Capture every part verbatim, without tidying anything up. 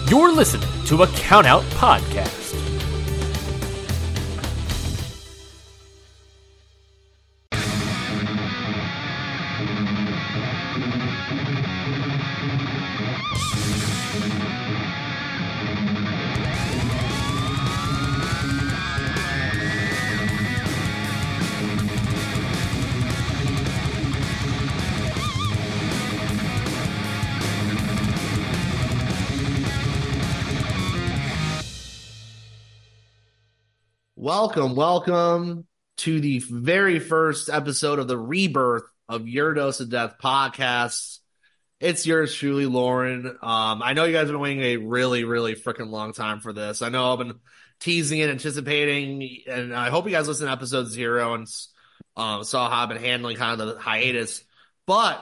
You're listening to a Countout Podcast. Welcome, welcome to the very first episode of the rebirth of Your Dose of Death podcast. It's yours truly, Lauren. Um, I know you guys have been waiting a really, really freaking long time for this. I know I've been teasing and anticipating, and I hope you guys listened to episode zero and um, saw how I've been handling kind of the hiatus. But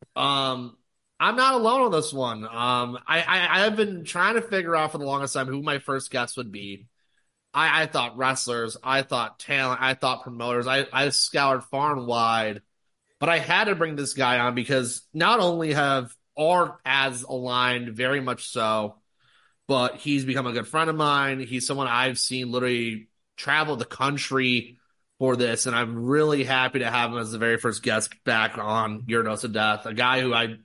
um, I'm not alone on this one. Um, I, I, I've been trying to figure out for the longest time who my first guest would be. I, I thought wrestlers, I thought talent, I thought promoters. I, I scoured far and wide, but I had to bring this guy on because not only have our paths aligned very much so, but he's become a good friend of mine. He's someone I've seen literally travel the country for this, and I'm really happy to have him as the very first guest back on Your Dose of Death, a guy who I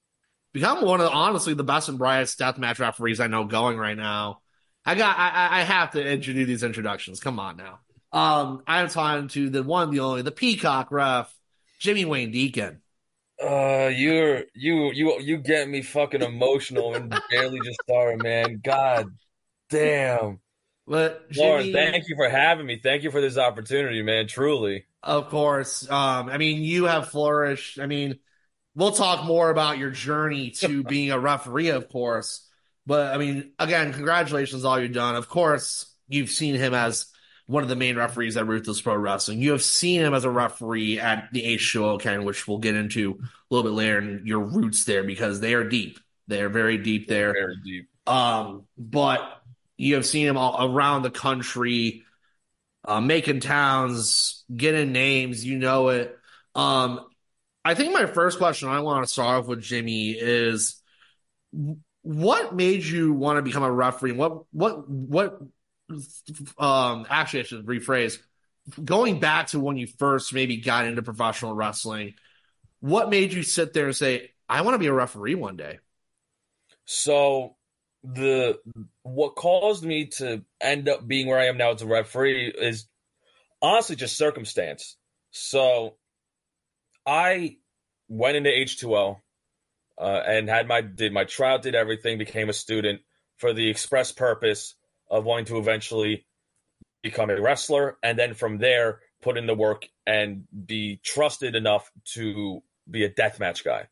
become one of the, honestly the best and brightest deathmatch referees I know going right now. I got. I, I have to introduce these introductions. Come on now. Um, I'm talking to the one, the only, the Peacock ref, Jimmy Wayne Deacon. Uh, you're you you you get me fucking emotional and barely just started, man. God damn. But Jimmy, Lauren, thank you for having me. Thank you for this opportunity, man. Truly. Of course. Um, I mean, you have flourished. I mean, we'll talk more about your journey to being a referee, of course. But, I mean, again, congratulations on all you've done. Of course, you've seen him as one of the main referees at Ruthless Pro Wrestling. You have seen him as a referee at the H two O, Ken, which we'll get into a little bit later, and your roots there because they are deep. They are very deep there. Very deep. Um, but you have seen him all around the country, uh, making towns, getting names. You know it. Um, I think my first question I want to start off with, Jimmy, is what made you want to become a referee? What, what, what, um, actually, I should rephrase. Going back to when you first maybe got into professional wrestling, what made you sit there and say, I want to be a referee one day? So, the what caused me to end up being where I am now as a referee is honestly just circumstance. So, I went into H two O. Uh, and had my did my tryout, did everything, became a student for the express purpose of wanting to eventually become a wrestler, and then from there put in the work and be trusted enough to be a deathmatch guy.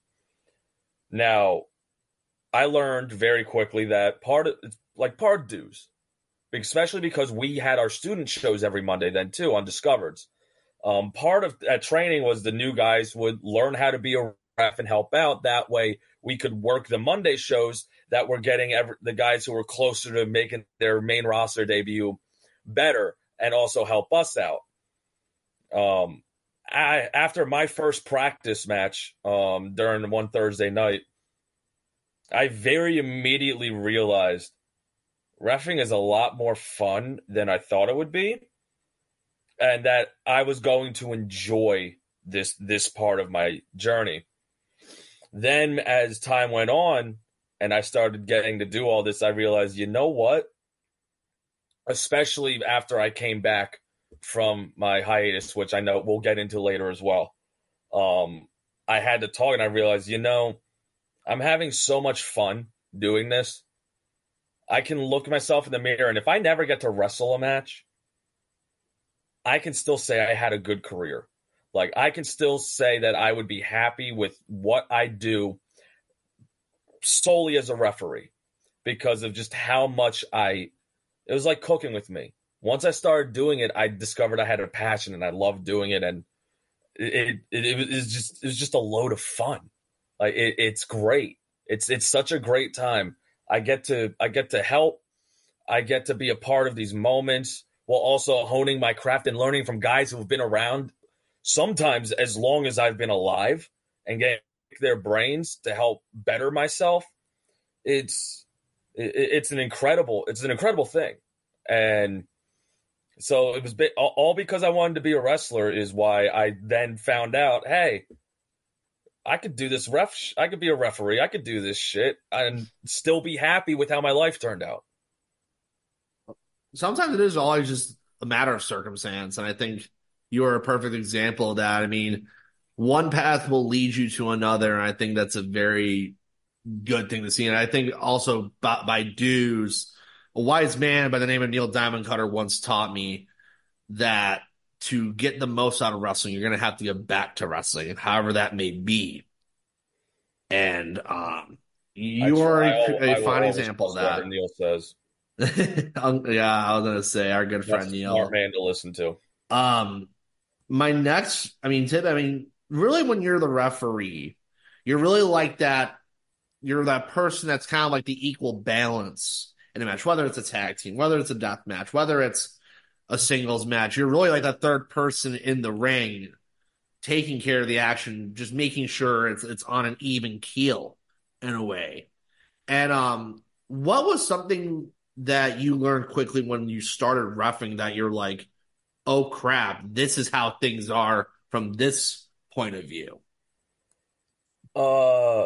Now, I learned very quickly that part of like part dues, especially because we had our student shows every Monday then too on Discovereds. Um, part of that training was the new guys would learn how to be a ref and help out. That way we could work the Monday shows that were getting every, the guys who were closer to making their main roster debut better and also help us out. Um, I, after my first practice match um, during one Thursday night, I very immediately realized reffing is a lot more fun than I thought it would be, and that I was going to enjoy this this part of my journey. Then as time went on and I started getting to do all this, I realized, you know what? Especially after I came back from my hiatus, which I know we'll get into later as well. Um, I had to talk and I realized, you know, I'm having so much fun doing this. I can look myself in the mirror, and if I never get to wrestle a match, I can still say I had a good career. Like, I can still say that I would be happy with what I do solely as a referee because of just how much I, it was like cooking with me. Once I started doing it, I discovered I had a passion and I loved doing it. And it, it, it was just, it was just a load of fun. Like it, it's great. It's, it's such a great time. I get to, I get to help. I get to be a part of these moments while also honing my craft and learning from guys who have been around sometimes as long as I've been alive and getting their brains to help better myself. It's it, it's an incredible, it's an incredible thing. And so it was all because I wanted to be a wrestler is why I then found out, hey, I could do this ref. I could be a referee. I could do this shit and still be happy with how my life turned out. Sometimes it is always just a matter of circumstance. And I think you are a perfect example of that. I mean, one path will lead you to another. And I think that's a very good thing to see. And I think also by, by dues, a wise man by the name of Neil Diamond Cutter once taught me that to get the most out of wrestling, you're going to have to get back to wrestling, however that may be. And um, you are a, a fine example of that. Neil says. Yeah, I was going to say, our good friend That's Neil. A smart man to listen to. Um, my next, I mean, tip, I mean, really when you're the referee, you're really like that, you're that person that's kind of like the equal balance in a match, whether it's a tag team, whether it's a death match, whether it's a singles match. You're really like that third person in the ring, taking care of the action, just making sure it's it's on an even keel in a way. And um, what was something that you learned quickly when you started reffing that you're like, oh crap, this is how things are from this point of view? Uh,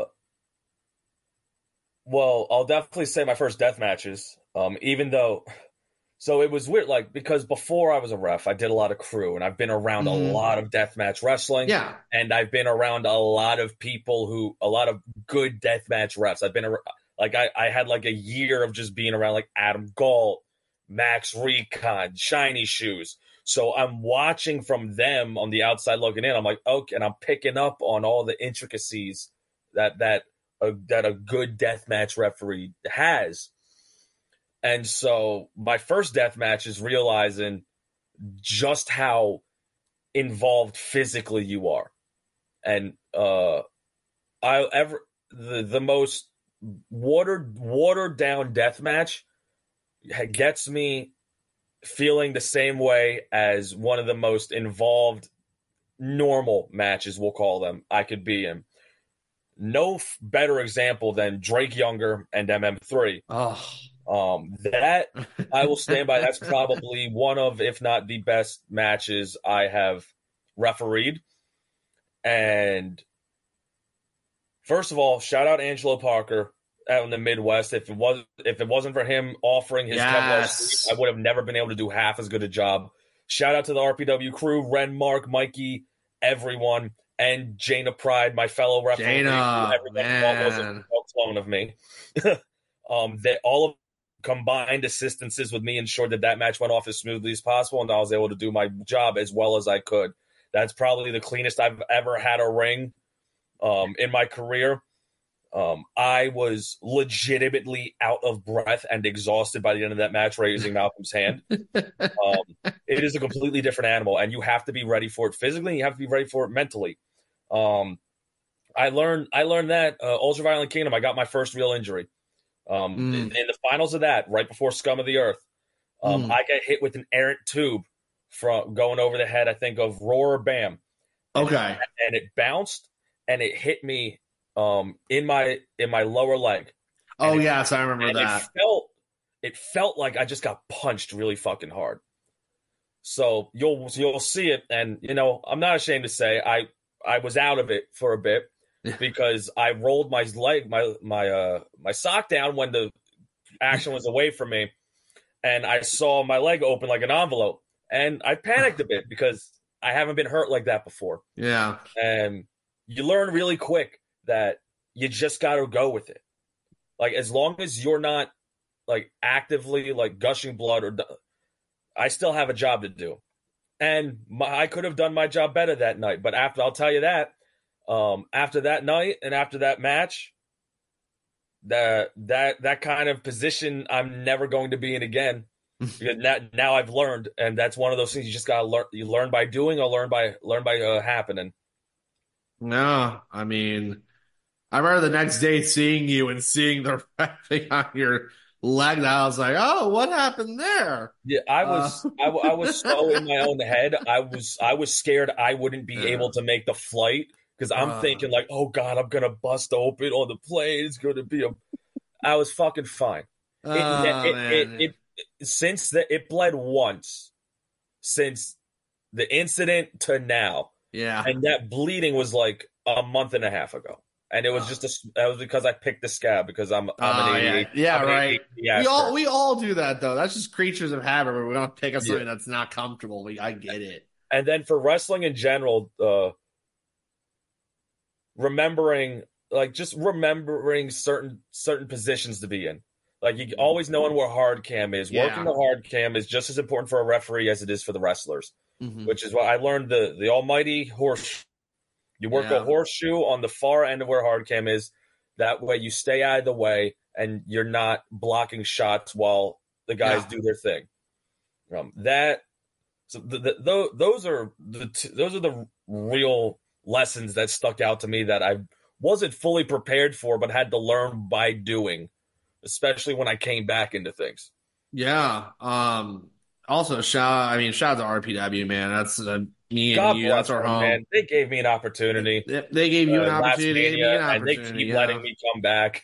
well, I'll definitely say my first death matches. Um, even though, so it was weird, like because before I was a ref, I did a lot of crew, and I've been around mm-hmm. a lot of deathmatch wrestling. Yeah, and I've been around a lot of people who, a lot of good deathmatch refs. I've been around, like I, I had like a year of just being around like Adam Galt, Max Recon, Shiny Shoes. So I'm watching from them on the outside looking in. I'm like, okay, and I'm picking up on all the intricacies that that a, that a good deathmatch referee has. And so my first death match is realizing just how involved physically you are. And uh, I ever the the most watered watered down death match gets me feeling the same way as one of the most involved normal matches, we'll call them, I could be in. No f- better example than Drake Younger and M M three. Oh. Um, that I will stand by. That's probably one of, if not the best matches I have refereed. And first of all, shout out Angelo Parker out in the Midwest. If it was, if it wasn't for him offering his yes. Kevlar sleeve, I would have never been able to do half as good a job. Shout out to the R P W crew, Ren, Mark, Mikey, everyone, and Jaina Pride, my fellow referee. Jaina, everyone was a clone of me. um, they all of combined assistances with me ensured that that match went off as smoothly as possible, and I was able to do my job as well as I could. That's probably the cleanest I've ever had a ring um, in my career. Um, I was legitimately out of breath and exhausted by the end of that match raising Malcolm's hand. Um, it is a completely different animal, and you have to be ready for it physically, and you have to be ready for it mentally. Um, I learned I learned that uh, Ultraviolent Kingdom, I got my first real injury. Um, mm. in, in the finals of that, right before Scum of the Earth, um, mm. I got hit with an errant tube from going over the head, I think, of Roar Bam. And okay. It, and it bounced, and it hit me um, in my in my lower leg. Oh, and yes, it, I remember that. It felt, it felt like I just got punched really fucking hard. So you'll you'll see it, and, you know, I'm not ashamed to say I, I was out of it for a bit. Because I rolled my leg, my my uh, my sock down when the action was away from me, and I saw my leg open like an envelope, and I panicked a bit because I haven't been hurt like that before. Yeah, and you learn really quick that you just got to go with it. Like as long as you're not like actively like gushing blood, or I still have a job to do, and my, I could have done my job better that night. But after I'll tell you that. Um, after that night and after that match, that that that kind of position I'm never going to be in again. Because now, now I've learned, and that's one of those things you just gotta learn. You learn by doing, or learn by learn by uh, happening. No, I mean, I remember the next day seeing you and seeing the wrapping on your leg. And I was like, "Oh, what happened there?" Yeah, I was uh. I, I was so in my own head. I was I was scared I wouldn't be yeah. able to make the flight. Because I'm uh, thinking like, oh God, I'm gonna bust open on the plane. It's gonna be a. I was fucking fine. Oh, it, man. it, it, it since the, it bled once since the incident to now, yeah. and that bleeding was like a month and a half ago, and it was Oh. just a, that was because I picked the scab because I'm I'm an Oh, A D H D, yeah, yeah, I'm an right. A D H D We all expert. we all do that though. That's just creatures of habit. Where we don't pick up Yeah. something that's not comfortable. We, I get it. And then for wrestling in general, uh, remembering like just remembering certain certain positions to be in. Like you always knowing where hard cam is. Yeah. Working the hard cam is just as important for a referee as it is for the wrestlers. Mhm. Which is why I learned the the almighty horseshoe. You work Yeah. a horseshoe on the far end of where hard cam is. That way you stay out of the way and you're not blocking shots while the guys Yeah. do their thing. Um, that so the, the, the, those are the t- those are the real lessons that stuck out to me that I wasn't fully prepared for, but had to learn by doing, especially when I came back into things. Yeah. Um. Also, shout. I mean, shout out to R P W, man. That's uh, me and God you. bless That's our them, home. man. They gave me an opportunity. They, they gave you an uh, last opportunity. They gave me Mania, an and they opportunity. keep yeah. letting me come back.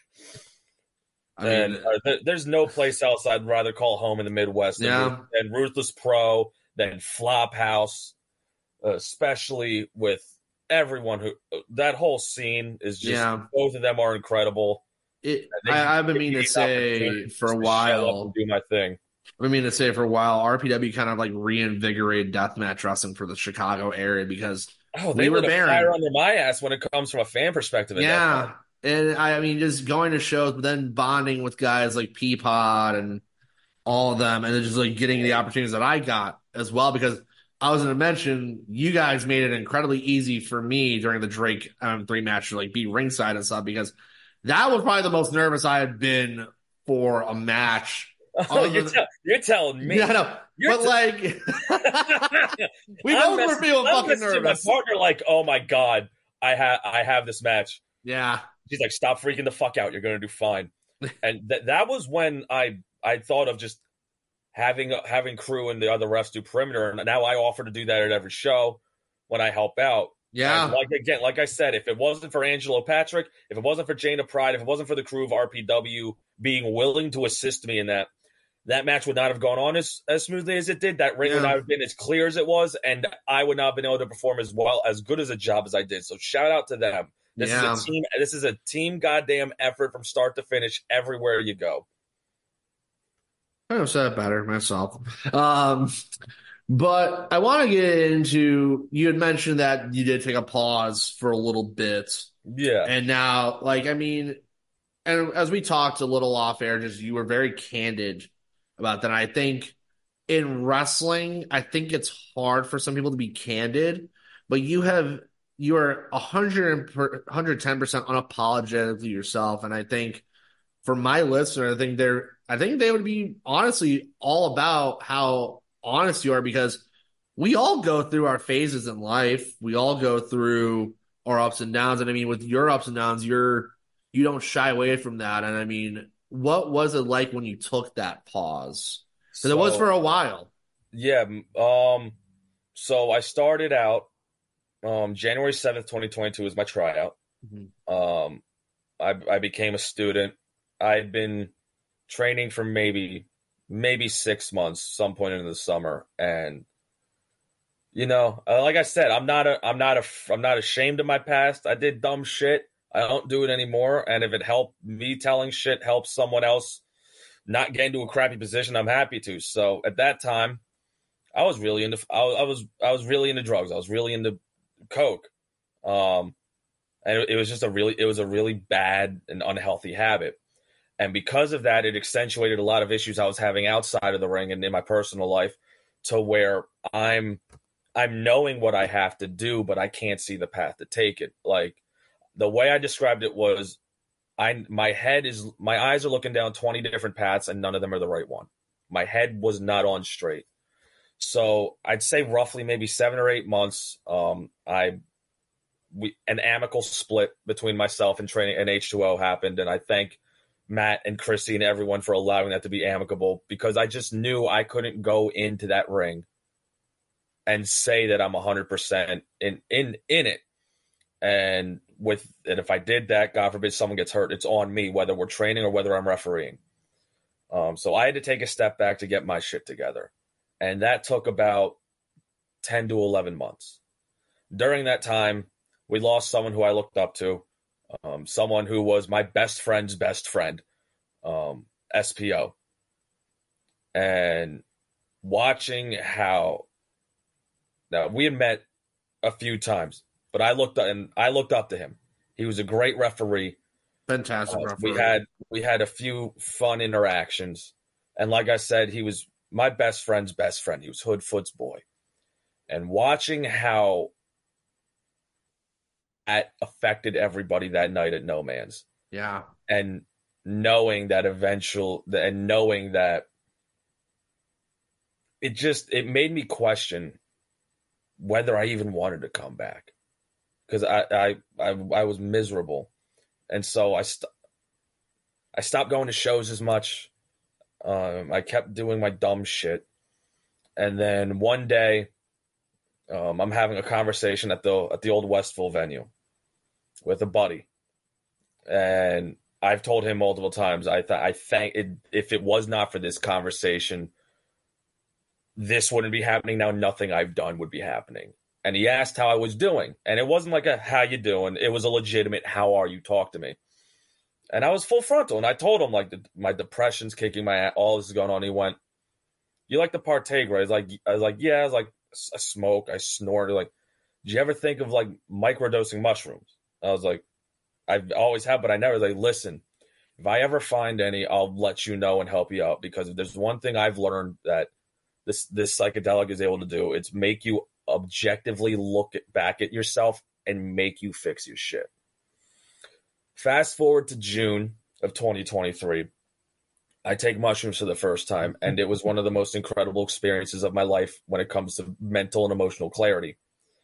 I and mean, uh, th- there's no place else I'd rather call home in the Midwest than, Yeah. Ruth- than Ruthless Pro, than Flophouse, uh, especially with everyone who that whole scene is just Yeah. both of them are incredible. it. They I, I've been give meaning me to an say opportunity for a just to show up while. and do my thing. I mean to say for a while, R P W kind of like reinvigorated deathmatch wrestling for the Chicago area because Oh, they we were lit a bearing. fire under my ass when it comes from a fan perspective. At that Yeah. time. And I, I mean, just going to shows, but then bonding with guys like Peapod and all of them, and then just like getting the opportunities that I got as well. Because I was going to mention, you guys made it incredibly easy for me during the Drake um, three match to like be ringside and stuff because that was probably the most nervous I had been for a match. Oh, you're, than, tell, you're telling me. Yeah, I know. You're but t- like, we I'm both were messaging- feeling I'm fucking messaging nervous. My partner, like, oh my god, I have I have this match. Yeah. She's like, stop freaking the fuck out. You're gonna do fine. And that that was when I I thought of just having having crew and the other refs do perimeter, and now I offer to do that at every show when I help out. Yeah. And like again, like I said, if it wasn't for Angelo Patrick, if it wasn't for Jana Pride, if it wasn't for the crew of R P W being willing to assist me in that, that match would not have gone on as, as smoothly as it did. That ring Yeah. would not have been as clear as it was, and I would not have been able to perform as well, as good as a job as I did. So shout out to them. This Yeah. is a team. This is a team goddamn effort from start to finish, everywhere you go. I have said it better myself. Um, but I want to get into, you had mentioned that you did take a pause for a little bit. Yeah, And now, like, I mean, and as we talked a little off air, just you were very candid about that. I think in wrestling, I think it's hard for some people to be candid, but you have, you are one hundred, one hundred ten percent unapologetically yourself. And I think for my listener, I think they're, I think they would be honestly all about how honest you are because we all go through our phases in life. We all go through our ups and downs. And I mean, with your ups and downs, you're, you don't shy away from that. And I mean, what was it like when you took that pause? Because it was So- for a while. Yeah. Um. So I started out. Um. January seventh, twenty twenty two was my tryout. Mm-hmm. Um. I I became a student. I'd been training for maybe maybe six months, some point in the summer, and you know, uh, like I said, I'm not a I'm not a I'm not ashamed of my past. I did dumb shit. I don't do it anymore. And if it helped me telling shit helps someone else not get into a crappy position, I'm happy to. So at that time, I was really into I was I was, I was really into drugs. I was really into coke. Um, and it, it was just a really it was a really bad and unhealthy habit. And because of that, it accentuated a lot of issues I was having outside of the ring and in my personal life, to where I'm I'm knowing what I have to do, but I can't see the path to take it. Like the way I described it was, I my head is my eyes are looking down twenty different paths, and none of them are the right one. My head was not on straight. So I'd say roughly maybe seven or eight months. Um, I we an amicable split between myself and training and H two O happened, and I thank Matt and Chrissy and everyone for allowing that to be amicable, because I just knew I couldn't go into that ring and say that I'm one hundred percent in in in it. And with and if I did that, God forbid someone gets hurt, it's on me, whether we're training or whether I'm refereeing. Um, so I had to take a step back to get my shit together. And that took about ten to eleven months. During that time, we lost someone who I looked up to, um, someone who was my best friend's best friend, um, S P O. And watching how, now we had met a few times, but I looked up and I looked up to him. He was a great referee. Fantastic Uh, referee. we had we had a few fun interactions, and like I said, he was my best friend's best friend. He was Hoodfoot's boy, and watching how that affected everybody that night at No Man's, Yeah. and knowing that eventual and knowing that it just it made me question whether I even wanted to come back, because I, I I I was miserable, and so I st- I stopped going to shows as much. Um, I kept doing my dumb shit, and then one day, um, I'm having a conversation at the at the old Westville venue with a buddy, and I've told him multiple times. I th- I think it, if it was not for this conversation, this wouldn't be happening now. Nothing I've done would be happening. And he asked how I was doing, and it wasn't like a "how you doing." It was a legitimate "how are you?" Talk to me. And I was full frontal, and I told him, like, the, my depression's kicking my ass, all this is going on. He went, "You like to partake, right?" I was like, I was like, yeah. I was like, I smoke, I snort. Like, did you ever think of like microdosing mushrooms? I was like, I've always have, but I never. Like, listen, if I ever find any, I'll let you know and help you out, because if there's one thing I've learned that this this psychedelic is able to do, it's make you objectively look at, back at yourself and make you fix your shit. Fast forward to June of twenty twenty-three. I take mushrooms for the first time, and it was one of the most incredible experiences of my life when it comes to mental and emotional clarity.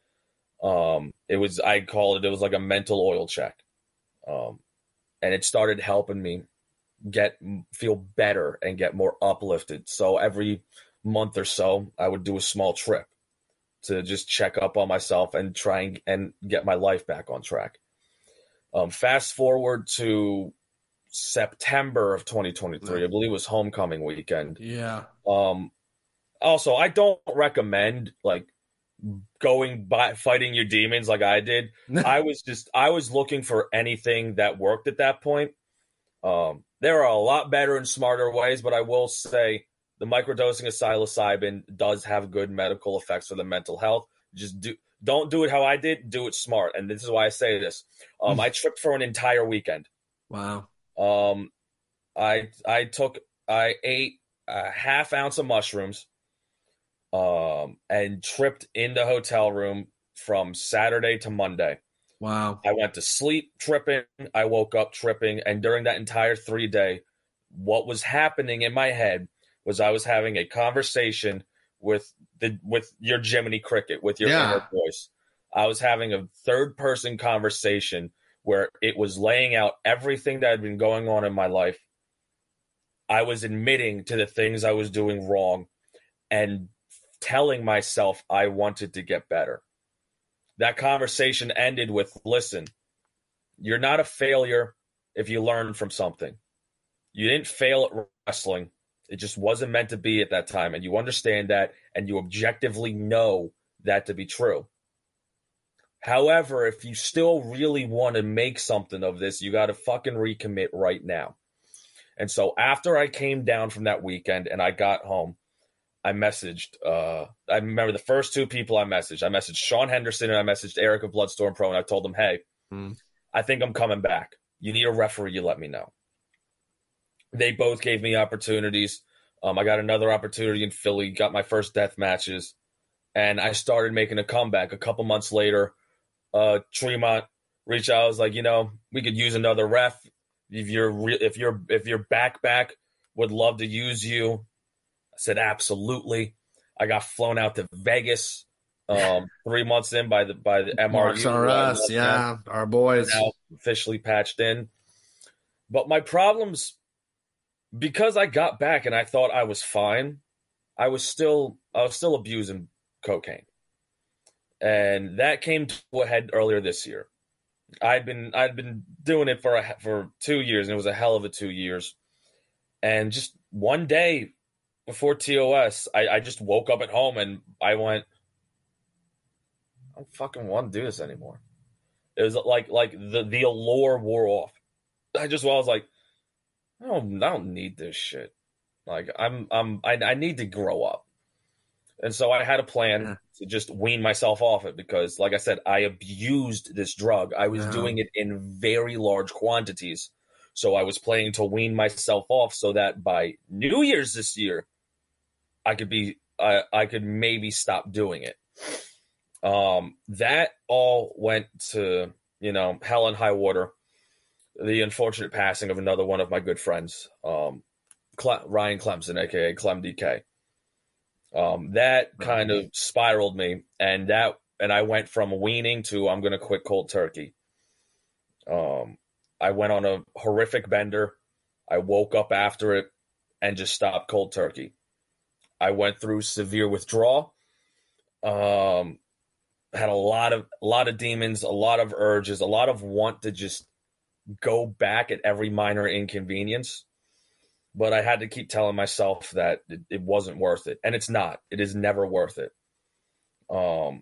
Um, it was, I call it, it was like a mental oil check. Um, and it started helping me get, feel better and get more uplifted. So every month or so, I would do a small trip to just check up on myself and try and, and get my life back on track. Um, fast forward to September of twenty twenty-three, I believe it was homecoming weekend. Yeah. Um, also, I don't recommend like going by fighting your demons like I did. I was just I was looking for anything that worked at that point. Um, there are a lot better and smarter ways, but I will say the microdosing of psilocybin does have good medical effects for the mental health. Just do don't do it how I did. Do it smart, and this is why I say this. Um, I tripped for an entire weekend. Wow. Um, I I took I ate a half ounce of mushrooms, um, and tripped in the hotel room from Saturday to Monday. Wow. I went to sleep tripping. I woke up tripping, and during that entire three day, what was happening in my head was I was having a conversation with the with your Jiminy Cricket, with your Yeah. inner voice. I was having a third person conversation where it was laying out everything that had been going on in my life. I was admitting to the things I was doing wrong and telling myself I wanted to get better. That conversation ended with, listen, you're not a failure if you learn from something. You didn't fail at wrestling. It just wasn't meant to be at that time. And you understand that, and you objectively know that to be true. However, if you still really want to make something of this, you got to fucking recommit right now. And so after I came down from that weekend and I got home, I messaged, uh, I remember the first two people I messaged. I messaged Sean Henderson and I messaged Eric of Bloodstorm Pro, and I told them, hey, Mm. I think I'm coming back. You need a referee, you let me know. They both gave me opportunities. Um, I got another opportunity in Philly, got my first death matches, and I started making a comeback. A couple months later, uh, Tremont reached out. I was like, you know, we could use another ref. If you're re- if you're if you're back back, would love to use you. I said absolutely. I got flown out to Vegas um, three months in by the by the M R U. Marks R Us, yeah, our boys. Now officially patched in. But my problems, because I got back and I thought I was fine, I was still I was still abusing cocaine. And that came to a head earlier this year. I'd been I'd been doing it for a, for two years, and it was a hell of a two years. And just one day before T O S, I, I just woke up at home and I went, I don't fucking want to do this anymore. It was like like the, the allure wore off. I just well, I was like, I don't I don't need this shit. Like I'm I'm I, I need to grow up. And so I had a plan yeah. to just wean myself off it because, like I said, I abused this drug. I was yeah. doing it in very large quantities. So I was planning to wean myself off so that by New Year's this year, I could be I, I could maybe stop doing it. Um, that all went to, you know, hell and high water. The unfortunate passing of another one of my good friends, um, Cle- Ryan Clemson, aka Clem D K. Um, that kind of spiraled me, and that and I went from weaning to I'm going to quit cold turkey. Um, I went on a horrific bender. I woke up after it and just stopped cold turkey. I went through severe withdrawal. Um, had a lot of a lot of demons, a lot of urges, a lot of want to just go back at every minor inconvenience. But I had to keep telling myself that it, it wasn't worth it. And it's not. It is never worth it. Um,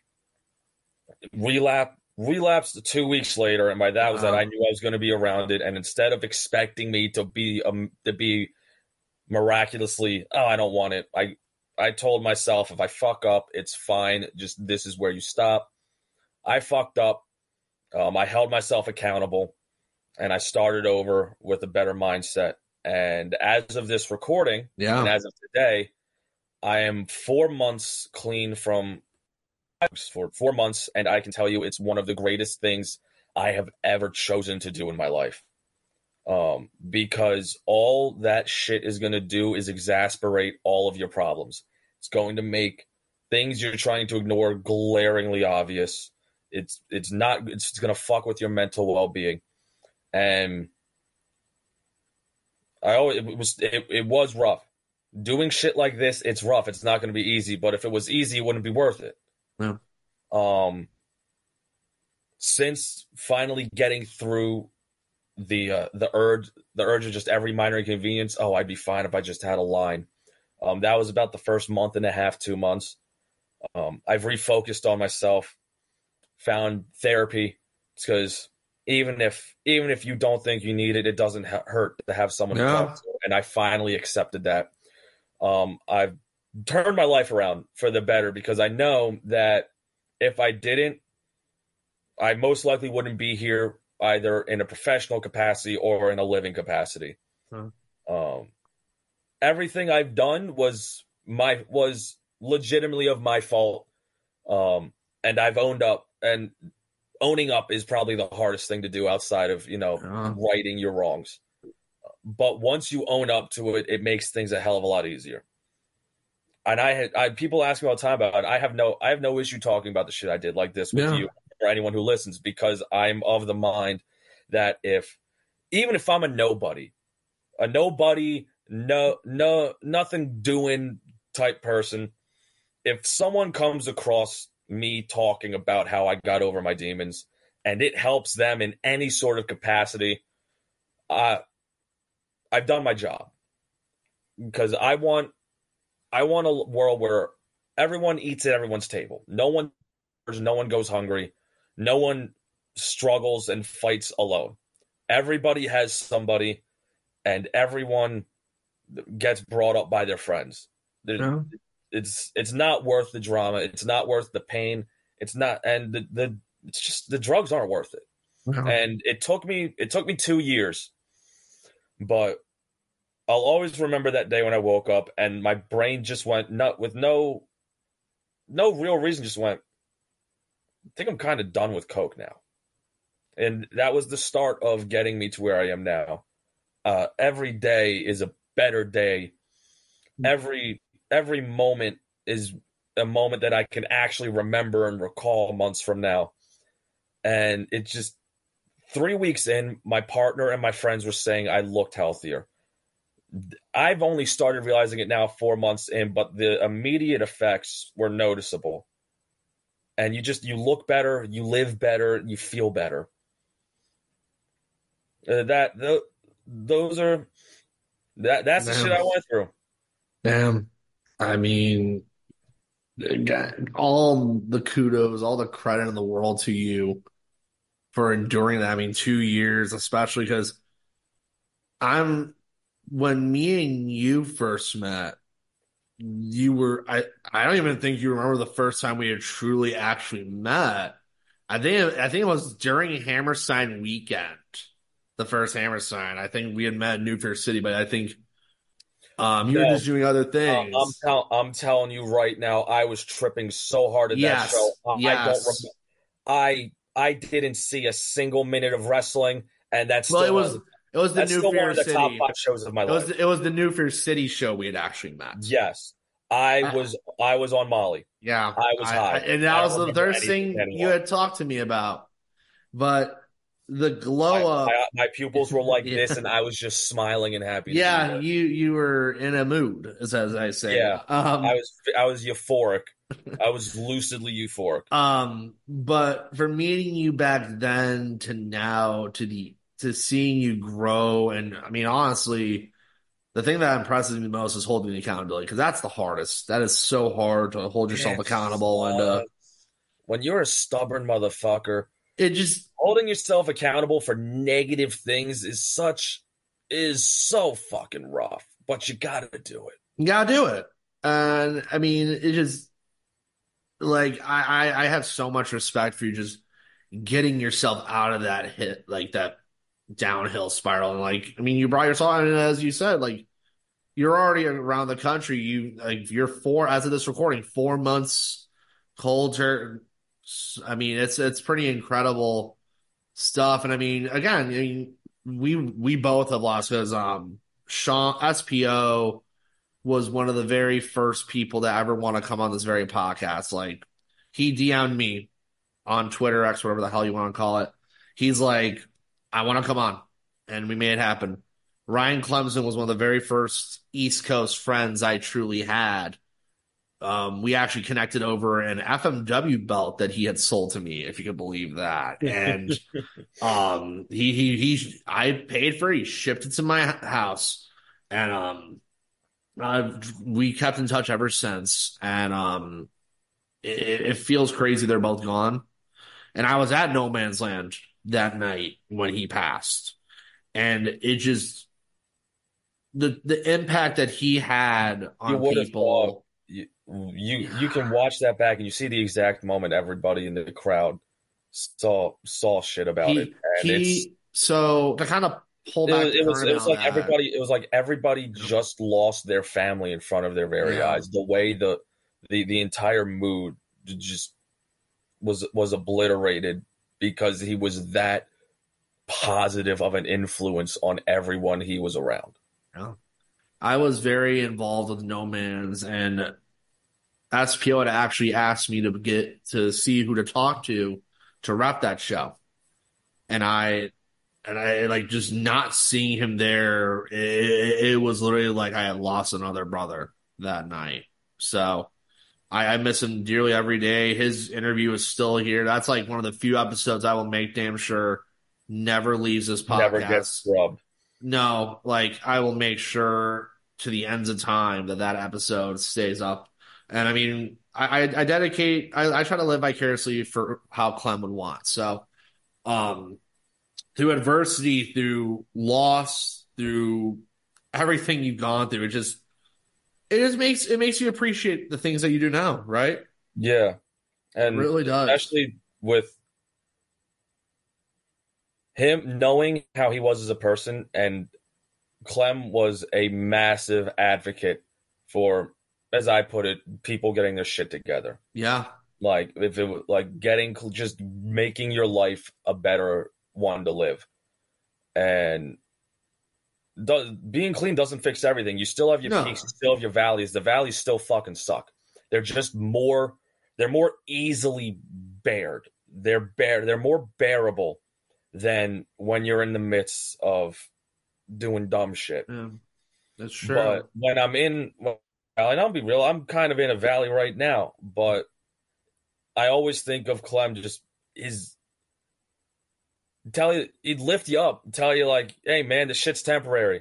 relapse, relapsed two weeks later, and by that was that I knew I was going to be around it. And instead of expecting me to be um, to be miraculously, oh, I don't want it, I I told myself, if I fuck up, it's fine. Just this is where you stop. I fucked up. Um, I held myself accountable, and I started over with a better mindset. And as of this recording, yeah. and as of today, I am four months clean from for four months, and I can tell you it's one of the greatest things I have ever chosen to do in my life. Um, because all that shit is going to do is exasperate all of your problems. It's going to make things you're trying to ignore glaringly obvious. It's it's not. It's going to fuck with your mental well-being, and I always it was it, it was rough. Doing shit like this, it's rough. It's not going to be easy. But if it was easy, it wouldn't be worth it. No. Um. Since finally getting through the uh, the urge the urge of just every minor inconvenience, oh, I'd be fine if I just had a line. Um, that was about the first month and a half, two months. Um, I've refocused on myself, found therapy, because even if even if you don't think you need it, it doesn't ha- hurt to have someone yeah. to talk to. And I finally accepted that. Um, I've turned my life around for the better because I know that if I didn't, I most likely wouldn't be here either in a professional capacity or in a living capacity. Huh. Um, everything I've done was my was legitimately of my fault, um, and I've owned up. And owning up is probably the hardest thing to do outside of, you know, uh-huh. righting your wrongs. But once you own up to it, it makes things a hell of a lot easier. And I had I, people ask me all the time about it. I have no I have no issue talking about the shit I did like this with yeah. you or anyone who listens, because I'm of the mind that if even if I'm a nobody, a nobody, no no nothing doing type person, if someone comes across me talking about how I got over my demons and it helps them in any sort of capacity, uh, I've done my job. Because I want I want a world where everyone eats at everyone's table. No one no one goes hungry. No one struggles and fights alone. Everybody has somebody, and everyone gets brought up by their friends. Yeah. It's it's not worth the drama. It's not worth the pain. It's not, and the, the it's just the drugs aren't worth it. Yeah. And it took me it took me two years, but I'll always remember that day when I woke up and my brain just went nut with no no real reason. Just went, I think I'm kind of done with coke now, and that was the start of getting me to where I am now. Uh, every day is a better day. Every every moment is a moment that I can actually remember and recall months from now. And it's just three weeks in, my partner and my friends were saying I looked healthier. I've only started realizing it now four months in, but the immediate effects were noticeable. And you just, you look better, you live better, you feel better. Uh, that, the, those are, That that's the Damn. shit I went through. Damn. I mean, again, all the kudos, all the credit in the world to you for enduring that. I mean, two years, especially because I'm when me and you first met, you were I I don't even think you remember the first time we had truly actually met. I think I think it was during Hammerstein weekend, the first Hammerstein. I think we had met in New York City, but I think um you were No, just doing other uh, I'm things. tell I'm telling you right now, I was tripping so hard at that show. Yes, I don't remember. yes. I I didn't see a single minute of wrestling, and that's Well, it still one of was the, it was the that's New still one Fear of the top City. five shows of my It was life. it was the New Fear City show we had actually met. Yes, I I, was I was on Molly. yeah, I was I, I high. and that I was don't the remember first anything thing you anymore. had talked to me about. But the My, glow up, my my pupils were like this, yeah, and I was just smiling and happy to be yeah, there. you you were in a mood, as, as I say. Yeah, I Um, was I was euphoric. I was lucidly euphoric. um, but for meeting you back then to now to the to seeing you grow, and I mean honestly, the thing that impresses me most is holding the accountability because that's the hardest. That is so hard to hold yourself It's accountable, and uh, uh, when you're a stubborn motherfucker, it just holding yourself accountable for negative things is such is so fucking rough. But you gotta do it. you gotta do it. And I mean, it just like I, I I have so much respect for you just getting yourself out of that hit like that downhill spiral. And like I mean, you brought yourself, and as you said, like you're already around the country. You like you're four as of this recording, four months cold turn. I mean, it's it's pretty incredible stuff. And I mean, again, I mean, we we both have lost because um Sean S P O was one of the very first people to ever want to come on this very podcast. Like he D M'd me on Twitter X, whatever the hell you want to call it. He's like, I want to come on. And we made it happen. Ryan Clemson was one of the very first East Coast friends I truly had. Um, we actually connected over an F M W belt that he had sold to me, if you could believe that. And um, he he he, I paid for it. He shipped it to my house, and um, uh, we kept in touch ever since. And um, it, it feels crazy they're both gone. And I was at No Man's Land that night when he passed, and it just the the impact that he had You on would have thought people. you, you you can watch that back and you see the exact moment everybody in the crowd saw saw shit about it, He and it's he. So to kind of pull it back was the it was, it curtain was on like that, everybody it was like everybody just lost their family in front of their very yeah, eyes. The way the the the entire mood just was was obliterated because he was that positive of an influence on everyone he was around. yeah. I was very involved with No Man's, and S P O had actually asked me to get to see who to talk to to rep that show, and I and I like just not seeing him there. It, it was literally like I had lost another brother that night. So I, I miss him dearly every day. His interview is still here. That's like one of the few episodes I will make damn sure never leaves this Never gets podcast. scrubbed. No, like I will make sure to the ends of time that that episode stays up. And I mean, I, I, I dedicate, I, I try to live vicariously for how Clem would want. So, um, through adversity, through loss, through everything you've gone through, it just, it just makes, it makes you appreciate the things that you do now, right? Yeah. It And really does. especially with him knowing how he was as a person, and Clem was a massive advocate for, as I put it, people getting their shit together. Yeah. Like if it was like getting just making your life a better one to live, and does, being clean doesn't fix everything. You still have your No. peaks, you still have your valleys. The valleys still fucking suck. They're just more. They're more easily bared. They're bear. They're more bearable than when you're in the midst of doing dumb shit. Yeah. That's true. But when I'm in, well, and I'll be real, I'm kind of in a valley right now. But I always think of Clem just his tell you he'd lift you up, tell you like, hey man, this shit's temporary.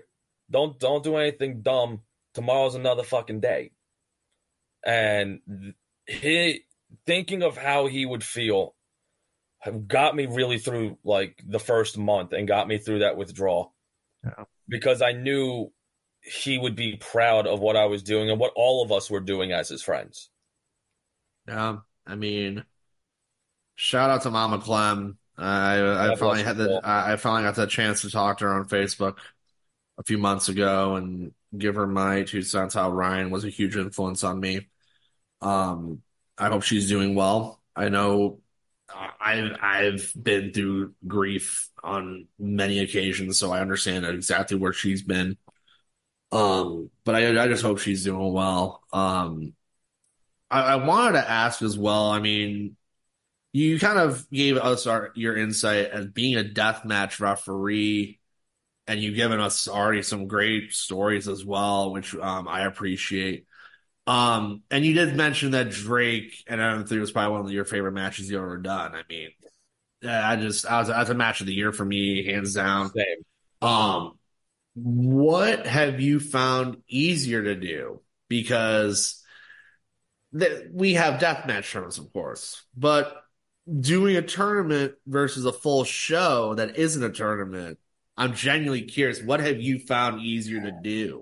Don't don't do anything dumb. Tomorrow's another fucking day. And he thinking of how he would feel got me really through like the first month and got me through that withdrawal. Yeah. Because I knew he would be proud of what I was doing and what all of us were doing as his friends. Yeah, I mean, shout out to Mama Clem. I I God finally bless had you, the Paul. I I finally got the chance to talk to her on Facebook a few months ago and give her my two cents how Ryan was a huge influence on me. Um, I hope she's doing well. I know I've I've been through grief on many occasions, so I understand exactly where she's been. Um, but I I just hope she's doing well. Um, I, I wanted to ask as well. I mean, you kind of gave us our your insight as being a deathmatch referee, and you've given us already some great stories as well, which um, I appreciate. Um, and you did mention that Drake, and I don't think it was probably one of your favorite matches you've ever done. I mean, I just, I was, that's a match of the year for me, hands down. Same. Um, what have you found easier to do? Because th- we have deathmatch tournaments, of course, but doing a tournament versus a full show that isn't a tournament, I'm genuinely curious. What have you found easier to do?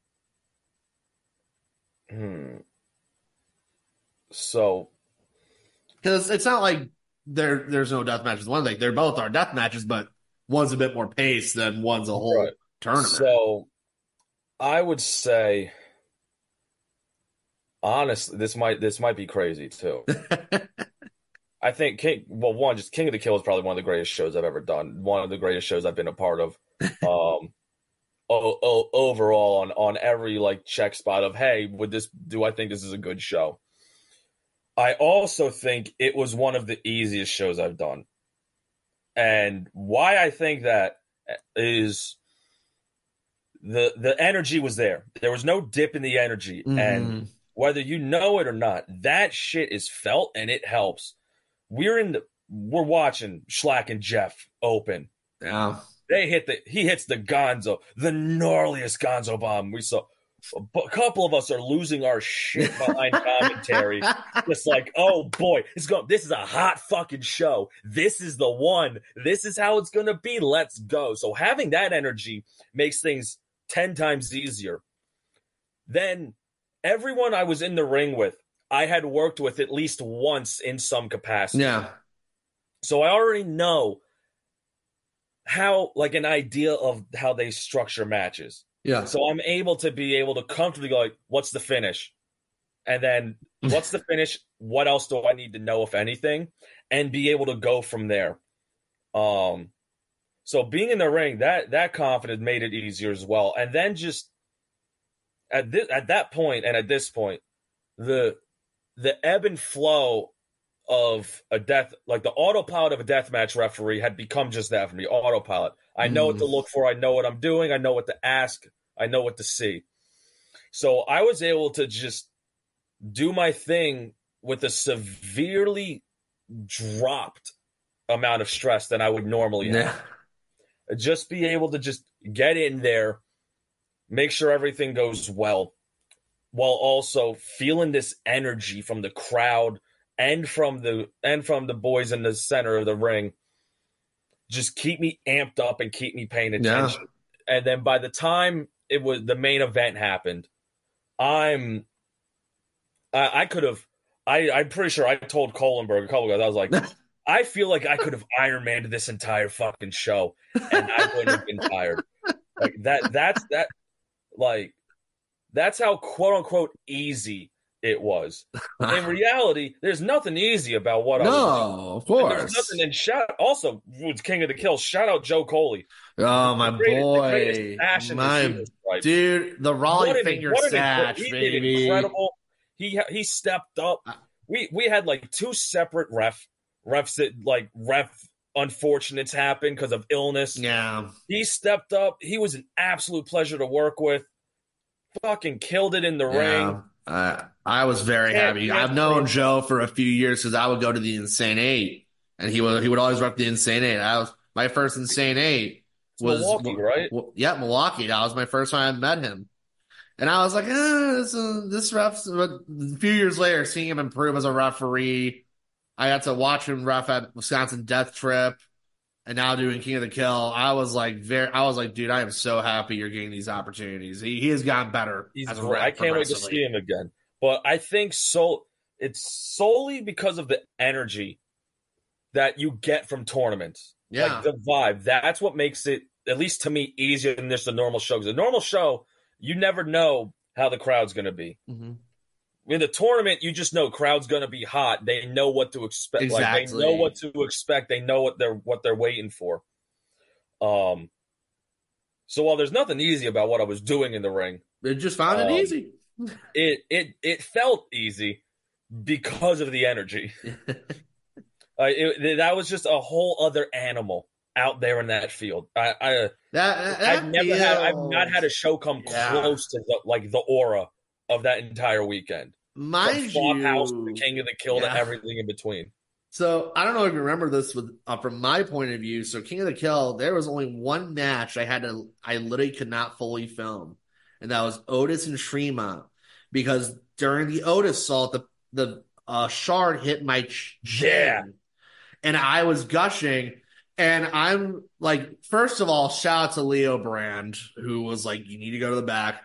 Hmm. So, Because it's not like there there's no death matches. One thing, they're both are death matches, but one's a bit more pace than one's a whole right. tournament. So, I would say, honestly, this might this might be crazy too. I think King. Well, one, just King of the Kill is probably one of the greatest shows I've ever done. One of the greatest shows I've been a part of. Um, o- o- overall, on on every like check spot of, hey, would this? Do I think this is a good show? I also think it was one of the easiest shows I've done, and why I think that is the the energy was there. There was no dip in the energy, Mhm. and whether you know it or not, that shit is felt and it helps. We're in the we're watching Schlack and Jeff open. Yeah. They hit the he hits the Gonzo, the gnarliest Gonzo bomb we saw. A bu- couple of us are losing our shit behind commentary. Just like, oh boy, it's going. This is a hot fucking show. This is the one. This is how it's gonna be. Let's go. So having that energy makes things ten times easier. Then everyone I was in the ring with, I had worked with at least once in some capacity. Yeah. So I already know how, like, an idea of how they structure matches. Yeah. So I'm able to be able to comfortably go like, what's the finish? And then what's the finish? What else do I need to know, if anything? And be able to go from there. Um, so being in the ring, that that confidence made it easier as well. And then just at this at that point and at this point, the the ebb and flow of a death, like the autopilot of a deathmatch referee, had become just that for me. Autopilot. I know what to look for. I know what I'm doing. I know what to ask. I know what to see. So I was able to just do my thing with a severely dropped amount of stress than I would normally have. Yeah. Just be able to just get in there, make sure everything goes well, while also feeling this energy from the crowd and from the and from the boys in the center of the ring. Just keep me amped up and keep me paying attention. Yeah. And then by the time it was the main event happened, I'm I, I could have I, I'm pretty sure I told Kohlenberg a couple of guys, I was like, I feel like I could have Iron Manned this entire fucking show and I wouldn't have been tired. Like that that's that like that's how quote unquote easy it was. In reality, there's nothing easy about what no, I was doing. No, of course. And there's nothing. And shout also was King of the Kill. Shout out Joe Coley. Oh my greatest, boy, the my dude, the Raleigh what finger an, satch, he baby. Did incredible. He he stepped up. We we had like two separate ref refs that like ref unfortunates happen because of illness. Yeah, he stepped up. He was an absolute pleasure to work with. Fucking killed it in the yeah. ring. Uh, I was very Can't, happy. can't I've known Joe for a few years because I would go to the Insane Eight, and he would he would always rep the Insane Eight. I was my first Insane Eight. It's Milwaukee, right? w- yeah, Milwaukee. That was my first time I met him. And I was like, eh, this, uh, this ref's, but a few years later, seeing him improve as a referee, I got to watch him ref at Wisconsin Death Trip and now doing King of the Kill. I was like, very, I was like, dude, I am so happy you're getting these opportunities. He, he has gotten better. He's as a great. ref I can't wait to progressively. see him again. But I think so. It's solely because of the energy that you get from tournaments. Yeah. Like the vibe. That's what makes it, at least to me, easier than just a normal show. Because a normal show, you never know how the crowd's going to be. Mm-hmm. In the tournament, you just know crowd's going to be hot. They know what to expect. Exactly. Like they know what to expect. They know what they're what they're waiting for. Um. So while there's nothing easy about what I was doing in the ring, They just found Um, it easy. it it it felt easy because of the energy. Uh, it, that was just a whole other animal out there in that field. I, I That, that I've never had I've not feels- had a show come Yeah. close to the, like the aura of that entire weekend. Mind From Flophouse you, to the King of the Kill Yeah. to everything in between. So I don't know if you remember this with uh, from my point of view. So King of the Kill, there was only one match I had to, I literally could not fully film, and that was Otis and Shrema, because during the Otis assault, the the uh, shard hit my ch- chin, Yeah. and I was gushing. And I'm like, first of all, shout out to Leo Brand, who was like, you need to go to the back.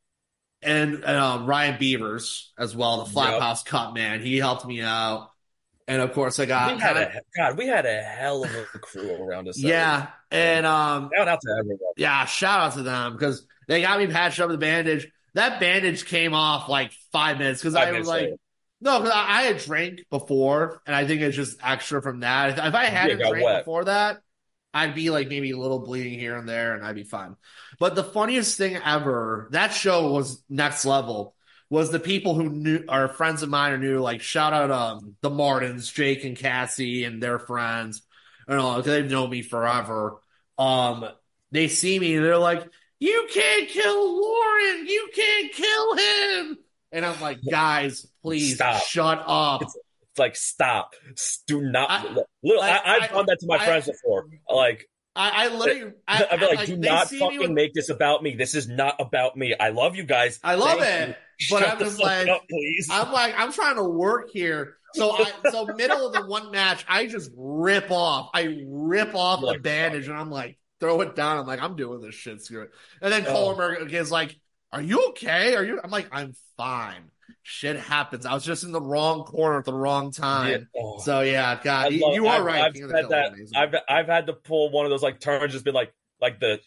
And um, Ryan Beavers as well, the Yep. Flophouse Cup man. He helped me out. And of course, I got We had kinda- a, God, we had a hell of a crew around us. that yeah, and um, week. Shout out to everyone. yeah, shout out to them because they got me patched up with the bandage. That bandage came off like five minutes because Five I was minutes like, later. no, because I, I had drank before, and I think it's just extra from that. If, if I hadn't got drank wet. before that, I'd be like maybe a little bleeding here and there, and I'd be fine. But the funniest thing ever, that show was next level. Was the people who knew are friends of mine or knew, like, shout out um the Martins, Jake and Cassie and their friends, and all, 'cause they've known me forever. Um, they see me and they're like, "You can't kill Lauren, you can't kill him," and I'm like, "Guys, please Stop. shut up." It's like, stop. S- Do not. I- Little, like, I, I've I- done that to my I- friends before. Like, I, I literally, I, I'd be I- like, like, do they not see me fucking with- make this about me. This is not about me. I love you guys. I love Thank it, you. but Shut I'm the just fuck like, up, please. I'm like, I'm trying to work here. So I, so middle of the one match, I just rip off. I rip off You're the like, bandage, and I'm like, throw it down. I'm like, I'm doing this shit. Screw it. And then Oh. Kohlenberg is like, "Are you okay? Are you?" I'm like, "I'm fine. Shit happens. I was just in the wrong corner at the wrong time." Yeah. Oh. So yeah, God, I you, love- you are I've- right. I've King of the had Kill that. is amazing. I've I've had to pull one of those like turns, just been like like the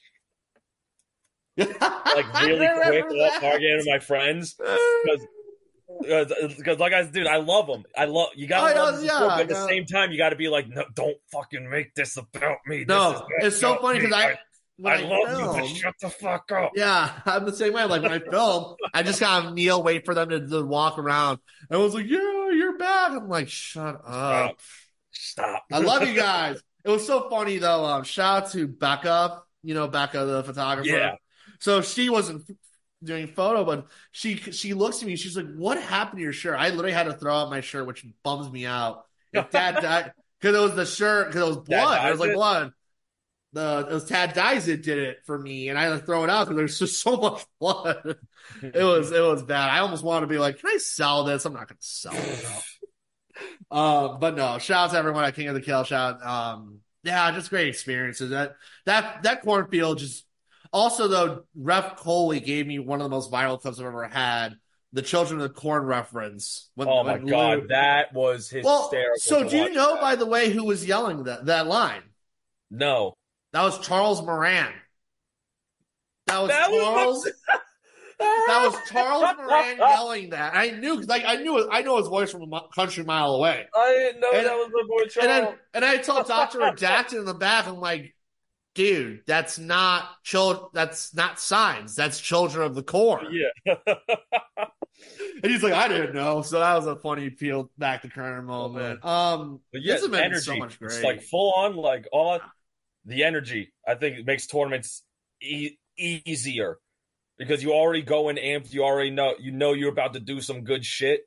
like really I quick remember off that. target of my friends because. Because, like I dude, I love them. I love you. Got I to know, love them, yeah, but at the yeah. same time, you got to be like, no, don't fucking make this about me. This No, is not it's so about funny me. because I, when I, I love film, you, but shut the fuck up. yeah, I'm the same way. Like when I film, I just kind of kneel, wait for them to, to walk around. I was like, "Yeah, you're back." I'm like, "Shut up." Stop. I love you guys. It was so funny though. Um, shout out to Becca. You know Becca, the photographer. Yeah. So she wasn't doing photo, but she she looks at me. She's like, "What happened to your shirt?" I literally had to throw out my shirt, which bums me out. If Dad died because it was the shirt because it was blood. It was like Dizit? blood. The it was Tad Dizit did it for me, and I had to throw it out because there's just so much blood. It was it was bad. I almost wanted to be like, "Can I sell this?" I'm not going to sell it. No. Um, but no, shout out to everyone at King of the Kill. Shout, um, yeah, just great experiences. That that that cornfield just. Also, though, Ref Coley gave me one of the most viral clips I've ever had. The Children of the Corn reference. When, Oh my when god, Lou- that was well, hysterical. so to do you watch know, that. by the way, who was yelling that that line? No, That was Charles Moran. That was That was Charles. That was Charles Moran yelling that. I knew, like, I knew, I know his voice from a mi- country mile away. I didn't know And- that was my boy Charles. And then, and I told Doctor Redacted in the back, I'm like, dude, that's not child, that's not signs. That's Children of the Corn. yeah. And he's like, I didn't know. So that was a funny peel back to current moment. Um, But yeah, this has been energy. so much great. It's like full on, like all the energy. I think it makes tournaments e- easier because you already go in amped. You already know you know you're about to do some good shit.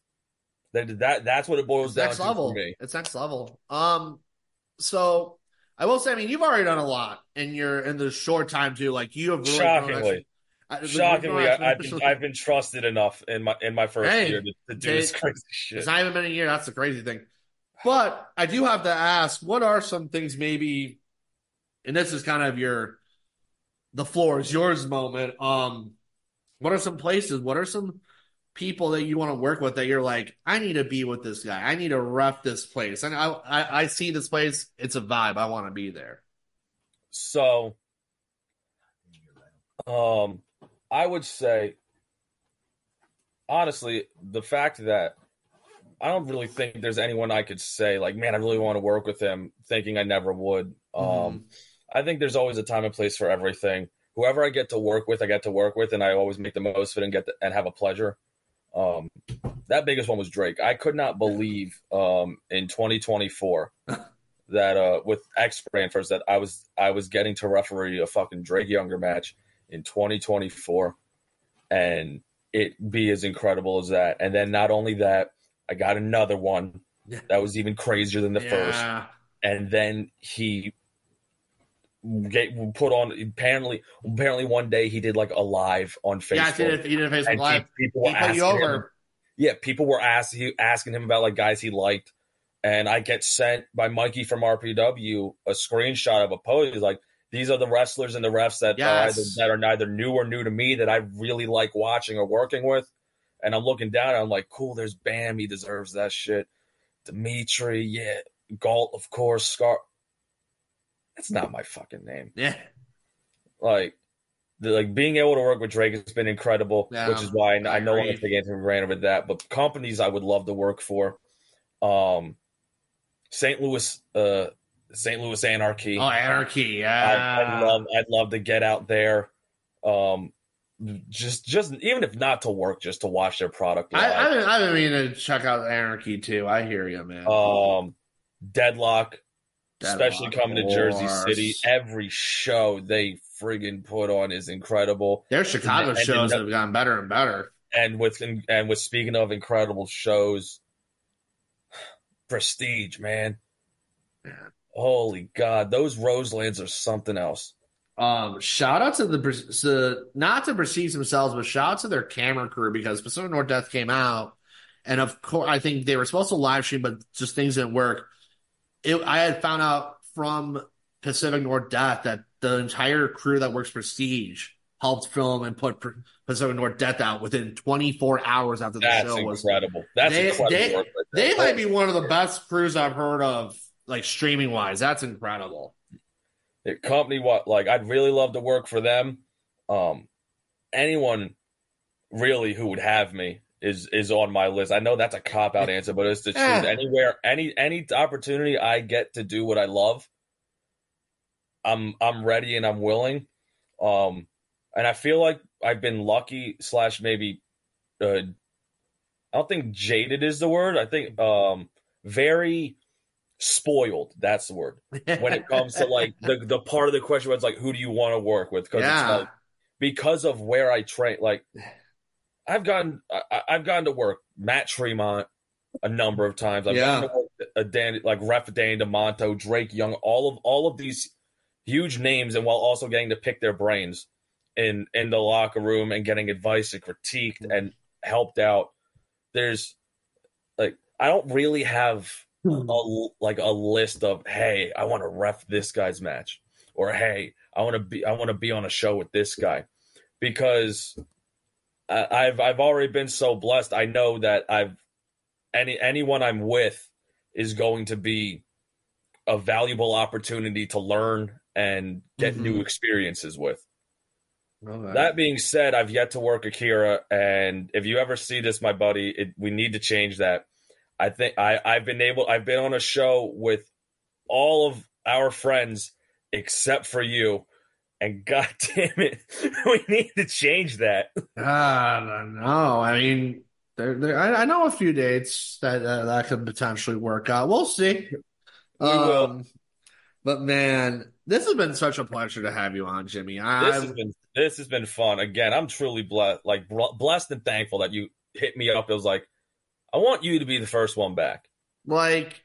That that that's what it boils It's down next to level. for me. It's next level. Um, so I will say, I mean, you've already done a lot in your in the short time too. Like you have really Shockingly, grown, shockingly, I, I've been I've been trusted enough in my in my first hey, year to, to do it, this crazy shit. It's not even been a year. That's the crazy thing. But I do have to ask, what are some things maybe, and this is kind of your, the floor is yours moment. Um, what are some places? What are some people that you want to work with that you're like, I need to be with this guy. I need to rep this place. And I, I, I see this place. It's a vibe. I want to be there. So, um, I would say, honestly, the fact that I don't really think there's anyone I could say like, man, I really want to work with him, thinking I never would. Um, mm. I think there's always a time and place for everything. Whoever I get to work with, I get to work with, and I always make the most of it and get the, and have a pleasure. Um, that biggest one was Drake. I could not believe um, in twenty twenty-four that uh, with X Brand first that I was I was getting to referee a fucking Drake Younger match in twenty twenty-four, and it be as incredible as that. And then not only that, I got another one that was even crazier than the yeah. first. And then he get, put on apparently apparently one day he did like a live on Facebook. Yeah, he did, he did a Facebook live. People were asking over. Him, yeah, people were asking asking him about like guys he liked, and I get sent by Mikey from R P W a screenshot of a post. He's like, these are the wrestlers and the refs that yes. are either, that are neither new or new to me that I really like watching or working with. And I'm looking down and I'm like, cool, there's Bam. He deserves that shit. Dimitri, yeah. Galt, of course. Scar. That's not my fucking name. Yeah. Like, the, like being able to work with Drake has been incredible, yeah, which is why I, I, I know I'm going to take Anthony Miranda with that. But companies I would love to work for. Um, Saint Louis, uh, Saint Louis Anarchy. Oh, Anarchy, yeah. I, I'd love, I'd love to get out there. Um, Just, just even if not to work, just to watch their product. I, I've been, I've been meaning to check out Anarchy too. I hear you, man. Um, Deadlock, Deadlock especially coming to Jersey City, every show they friggin' put on is incredible. Their Chicago and, shows and, have gotten better and better. And with and with speaking of incredible shows, Prestige, man. Yeah. Holy God, those Roselands are something else. Um, shout out to the to, not to Prestige themselves, but shout out to their camera crew because Pacific North Death came out, and of course, I think they were supposed to live stream, but just things didn't work. It, I had found out from Pacific North Death that the entire crew that works Prestige helped film and put Pacific North Death out within twenty-four hours after the That's show was incredible. That's they, incredible. They, work right they might be one of the best crews I've heard of, like streaming wise. That's incredible. The company, what like I'd really love to work for them. Um, anyone really who would have me is is on my list. I know that's a cop out answer, but it's the truth. Anywhere, any any opportunity I get to do what I love, I'm I'm ready and I'm willing. Um, and I feel like I've been lucky slash maybe, uh, I don't think jaded is the word. I think um very. Spoiled, that's the word. When it comes to like the, the part of the question where it's like, who do you want to work with? Because yeah. it's like because of where I train, like I've gotten I, I've gotten to work Matt Tremont a number of times. I've yeah. gotten to work a Dan, like Ref Dan DeMonto, Drake Young, all of all of these huge names, and while also getting to pick their brains in in the locker room and getting advice and critiqued and helped out. There's like I don't really have A, like a list of, hey, I want to ref this guy's match, or hey, I want to be I want to be on a show with this guy, because I, I've I've already been so blessed. I know that I've any anyone I'm with is going to be a valuable opportunity to learn and get mm-hmm. new experiences with. Okay. That being said, I've yet to work Akira, and if you ever see this, my buddy, it, we need to change that. I think I, I've been able, I've been on a show with all of our friends except for you, and God damn it, we need to change that. I don't know. I mean, there, there, I, I know a few dates that uh, that could potentially work out. We'll see. We um, will. But man, this has been such a pleasure to have you on, Jimmy. I, this has been this has been fun. Again, I'm truly blessed, like blessed and thankful that you hit me up. It was like, I want you to be the first one back. Like,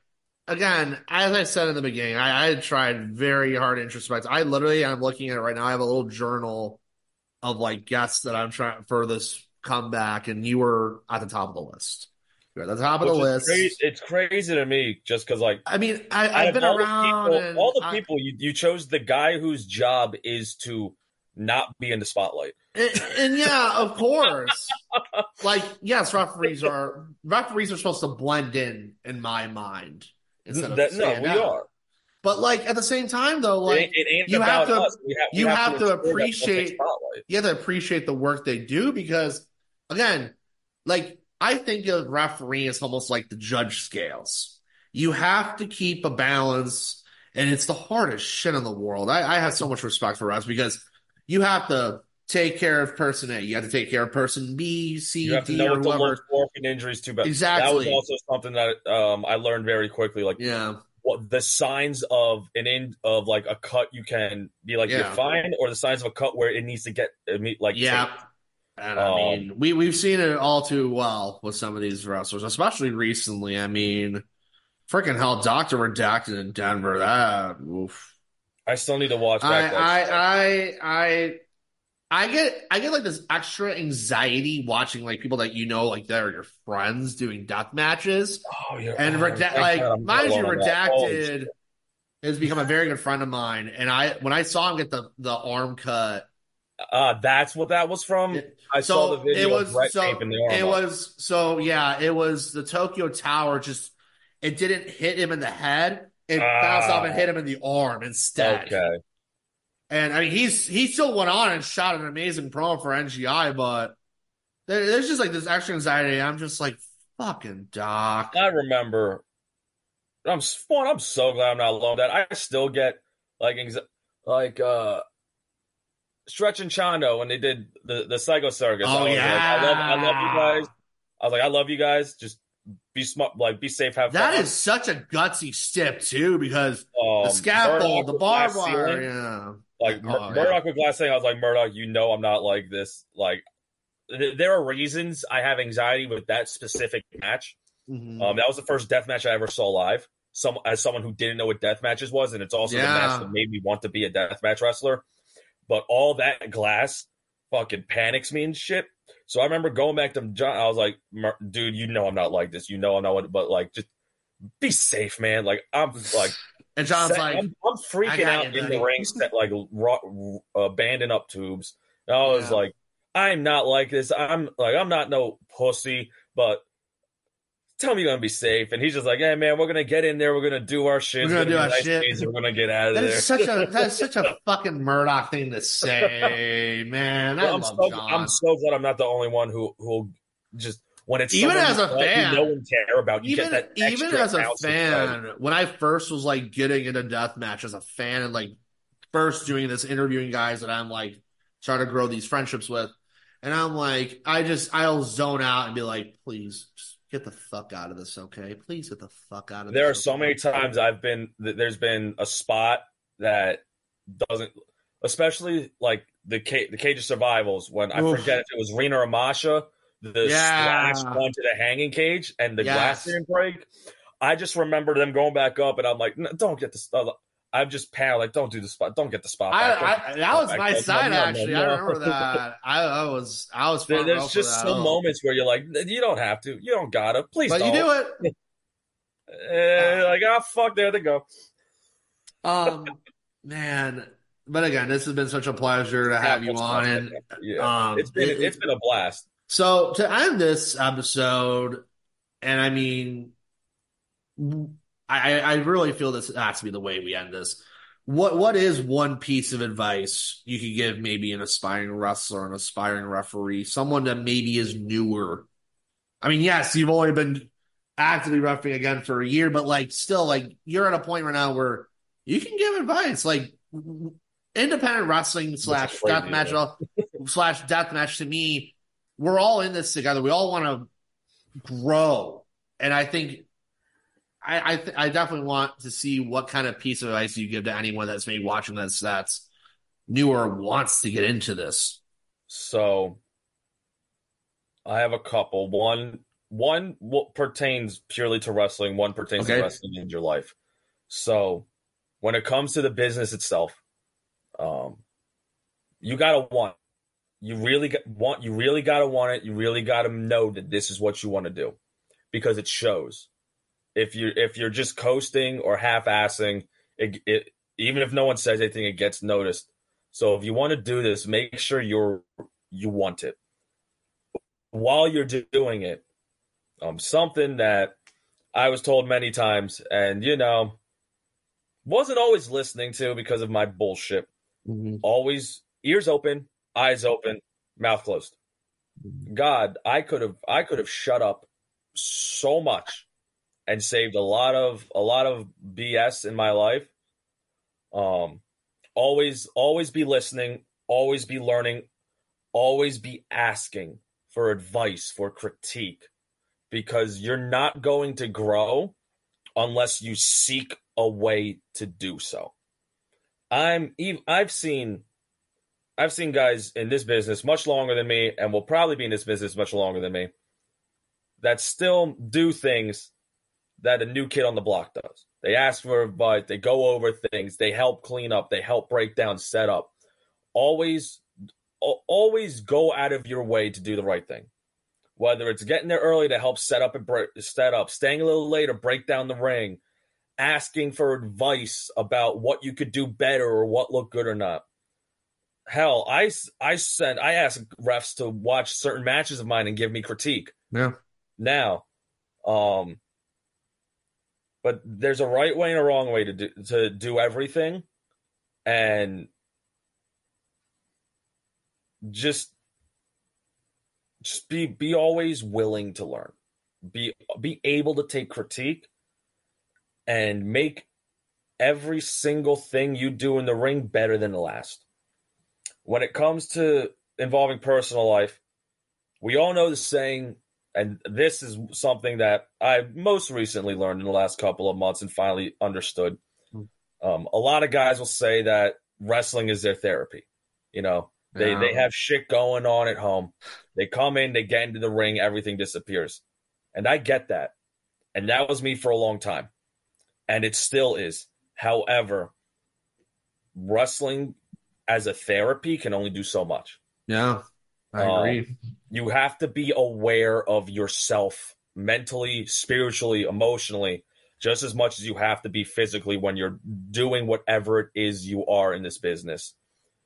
again, as I said in the beginning, I, I had tried very hard to introspect. I literally, I'm looking at it right now. I have a little journal of like guests that I'm trying for this comeback, and you were at the top of the list. You're at the top of Which the is list. crazy, it's crazy to me just because, like, I mean, I, out I've of been all around. the people, and all the I- people you, you chose the guy whose job is to not be in the spotlight. and, and yeah, of course. Like, yes, referees are referees are supposed to blend in in my mind instead of That, no, stand we out. are. But like at the same time, though, like it ain't, it ain't you about have to us. We have, we you have, have to, to ensure that we don't take appreciate spotlight. you have to appreciate the work they do because, again, like I think of referee as almost like the judge scales. You have to keep a balance, and it's the hardest shit in the world. I, I have so much respect for refs because you have to take care of person A, you have to take care of person B, C, You have to D, know or what to whoever. look for in injuries too. But Exactly. that was also something that um, I learned very quickly. Like, Yeah, what the signs of an in of like a cut you can be like Yeah. you're fine, or the signs of a cut where it needs to get like yeah. taped. And I Um, mean, we we've seen it all too well with some of these wrestlers, especially recently. I mean, freaking hell, Doctor Redacted in Denver. That oof. I still need to watch I back. I I I I get I get like this extra anxiety watching like people that you know like they're your friends doing death matches. oh, you're, And oh, reda- thank like God I'm not mind you, alone on that. Holy Redacted shit. has become a very good friend of mine. And I when I saw him get the the arm cut. Uh, that's what that was from. I so saw the video it was of Brett so taping the arm it up. was so yeah it was the Tokyo Tower. Just it didn't hit him in the head. It bounced off and hit him in the arm instead. Okay. And I mean he's he still went on and shot an amazing promo for N G I, but there, there's just like this extra anxiety. I'm just like fucking Doc. I remember. I'm one. I'm so glad I'm not alone. That I still get like anxi- like uh, Stretch and Chando when they did the the Psycho Circus. Oh, I was yeah. like, I love, I love you guys. I was like, I love you guys. Just be smart, like be safe, have That fun. is such a gutsy step too, because um, the scaffold, Murdoch the with barbed glass wire, ceiling. yeah. Like Oh, Mur- yeah. Murdoch with glass ceiling. I was like, Murdoch, you know I'm not like this. Like th- there are reasons I have anxiety with that specific match. Mhm. Um, that was the first death match I ever saw live. Some as someone who didn't know what death matches was, and it's also the Yeah. match that made me want to be a death match wrestler. But all that glass fucking panics me and shit. So I remember going back to John. I was like, "Mur- dude, you know I'm not like this. You know I'm not. What, but like, just be safe, man. Like I'm like, And John's set- like, I'm, I'm I freaking got out you, in buddy. the ring, set, like ro- uh, banding up tubes. And I was Yeah. like, I'm not like this. I'm like, I'm not no pussy, but. Tell me you're gonna be safe, and he's just like, "Hey man, we're gonna get in there. We're gonna do our shit. We're gonna It's do be our nice shit." days, and we're gonna get out of that there." is such a that is such a fucking Murdoch thing to say, man. I Well, I'm love so John. I'm so glad I'm not the only one who who just when it's Even someone as you a thought fan- you know and care about, you even get that even extra as a ounce of fan, credit. when I first was like getting into deathmatch as a fan and like first doing this, interviewing guys that I'm like trying to grow these friendships with, and I'm like, I just I'll zone out and be like, please just get the fuck out of this, okay? Please get the fuck out of There are this. so okay? many times I've been th- there's been a spot that doesn't, especially like the Ca- the Cage of Survivals when I Oof. forget if it was Rena or Masha, the Yeah. splash onto the hanging cage and the Yes. glass didn't break. I just remember them going back up, and I'm like, "No, don't get this. Uh, I'm just pal, like, don't do the spot. Don't get the spot. I, back. Don't I, get the that spot was back. my No, no, side no, no, actually. no. I remember that. I, I was I was There- front row There's for just that. some Oh. moments where you're like, you don't have to. You don't gotta. Please But don't. you do it. Eh, like, ah, fuck, there they go. Um, man. But again, this has been such a pleasure to have you on. And yeah, um, it's been it- it's been a blast. so to end this episode, and I mean, I I really feel this has to be the way we end this. What what is one piece of advice you could give maybe an aspiring wrestler, an aspiring referee, someone that maybe is newer? I mean, yes, you've only been actively refereeing again for a year, but like still, like you're at a point right now where you can give advice. Like independent wrestling slash crazy, death match slash death match to me, we're all in this together. We all want to grow, and I think. I I, th- I definitely want to see what kind of piece of advice you give to anyone that's maybe watching this that's newer or wants to get into this. So I have a couple. One, one what pertains purely to wrestling, one pertains Okay. to wrestling in your life. So when it comes to the business itself, um, you gotta want. You really got, want. You really gotta want it. You really gotta know that this is what you want to do, because it shows. If you if you're just coasting or half-assing, it, it even if no one says anything, it gets noticed. So if you want to do this, make sure you're you want it. While you're doing it, um, something that I was told many times, and you know, wasn't always listening to because of my bullshit. Mm-hmm. Always ears open, eyes open, mouth closed. God, I could have I could have shut up so much and saved a lot of a lot of B S in my life. Um, always always be listening, always be learning, always be asking for advice, for critique, because you're not going to grow unless you seek a way to do so. I'm I've seen I've seen guys in this business much longer than me, and will probably be in this business much longer than me, that still do things that a new kid on the block does. They ask for advice, they go over things, they help clean up, they help break down, set up. Always, always go out of your way to do the right thing. Whether it's getting there early to help set up and break, set up, staying a little later, break down the ring, asking for advice about what you could do better or what looked good or not. Hell, I, I sent I asked refs to watch certain matches of mine and give me critique. Yeah. Now, um, but there's a right way and a wrong way to do to do everything, and just just be be always willing to learn, be be able to take critique, and make every single thing you do in the ring better than the last. When it comes to involving personal life, we all know the saying, and this is something that I most recently learned in the last couple of months and finally understood. Um, a lot of guys will say that wrestling is their therapy. You know, they, Yeah. they have shit going on at home. They come in, they get into the ring, everything disappears. And I get that. And that was me for a long time. And it still is. However, wrestling as a therapy can only do so much. Yeah, I Um, agree. You have to be aware of yourself mentally, spiritually, emotionally, just as much as you have to be physically when you're doing whatever it is you are in this business.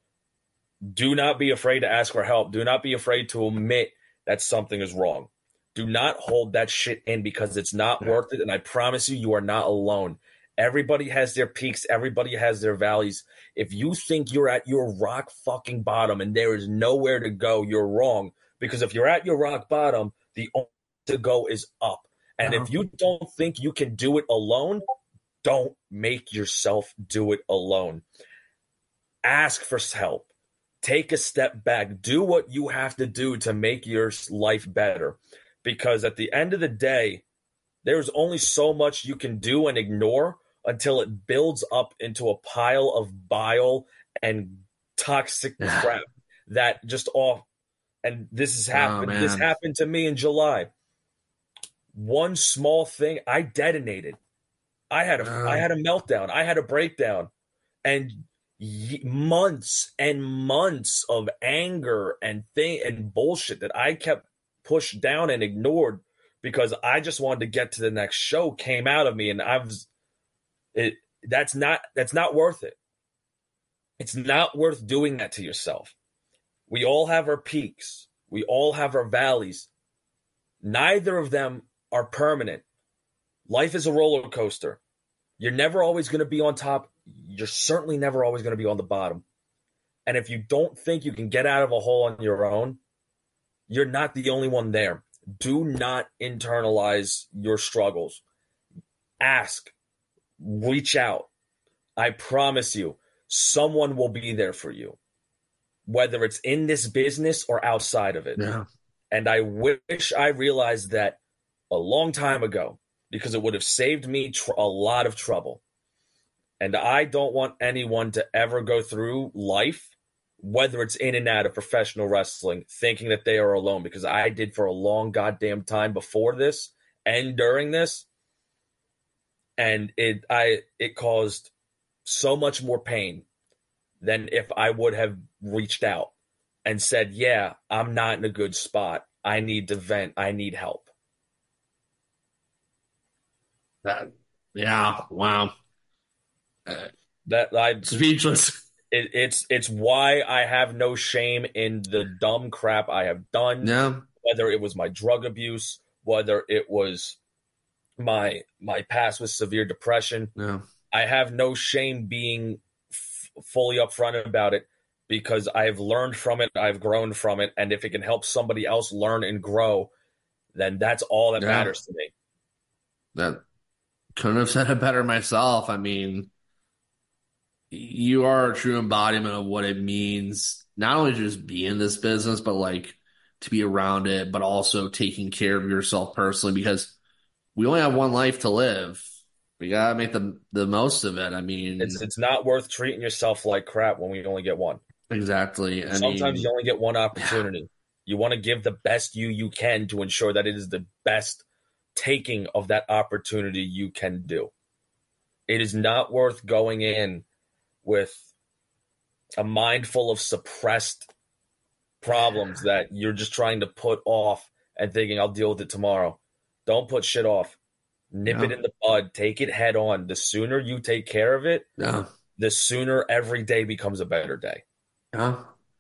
Do not be afraid to ask for help. Do not be afraid to admit that something is wrong. Do not hold that shit in, because it's not worth it. And I promise you, you are not alone. Everybody has their peaks. Everybody has their valleys. If you think you're at your rock fucking bottom and there is nowhere to go, you're wrong. Because if you're at your rock bottom, the only way to go is up. And if you don't think you can do it alone, don't make yourself do it alone. Ask for help. Take a step back. Do what you have to do to make your life better. Because at the end of the day, there's only so much you can do and ignore until it builds up into a pile of bile and toxic Yeah. crap that just off. And this has happened. Oh, this man. happened to me in July. One small thing, I detonated. I had a, Oh. I had a meltdown. I had a breakdown, and y- months and months of anger and thing and bullshit that I kept pushed down and ignored because I just wanted to get to the next show came out of me, and I was it. That's not that's not worth it. It's not worth doing that to yourself. We all have our peaks. We all have our valleys. Neither of them are permanent. Life is a roller coaster. You're never always going to be on top. You're certainly never always going to be on the bottom. And if you don't think you can get out of a hole on your own, you're not the only one there. Do not internalize your struggles. Ask. Reach out. I promise you, someone will be there for you, whether it's in this business or outside of it. Yeah. And I wish I realized that a long time ago, because it would have saved me tr- a lot of trouble. And I don't want anyone to ever go through life whether it's in and out of professional wrestling, thinking that they are alone, because I did for a long goddamn time before this and during this. And it I it caused so much more pain than if I would have reached out and said, yeah, I'm not in a good spot. I need to vent. I need help. That, yeah, wow. Uh, that I speechless. It, it's it's why I have no shame in the dumb crap I have done. Yeah. Whether it was my drug abuse, whether it was my my past with severe depression. Yeah. I have no shame being f- fully upfront about it, because I've learned from it, I've grown from it, and if it can help somebody else learn and grow, then that's all that yeah. matters to me. That couldn't have said it better myself. I mean, you are a true embodiment of what it means, not only to just be in this business, but like to be around it, but also taking care of yourself personally, because we only have one life to live. We gotta make the the most of it. I mean, it's it's not worth treating yourself like crap when we only get one. Exactly. I Sometimes mean, you only get one opportunity. Yeah. You want to give the best you you can to ensure that it is the best taking of that opportunity you can do. It is not worth going in with a mind full of suppressed problems that you're just trying to put off and thinking, I'll deal with it tomorrow. Don't put shit off. Nip no. it in the bud. Take it head on. The sooner you take care of it, no. the sooner every day becomes a better day. Yeah.